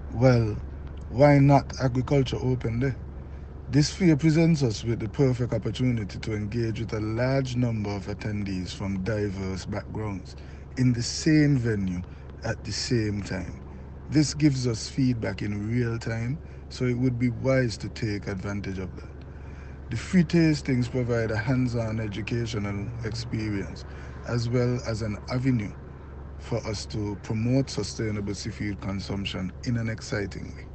Well, why not Agriculture Open Day? This fair presents us with the perfect opportunity to engage with a large number of attendees from diverse backgrounds in the same venue at the same time. This gives us feedback in real time, so it would be wise to take advantage of that. The free tastings provide a hands on educational experience as well as an avenue for us to promote sustainable seafood consumption in an exciting way.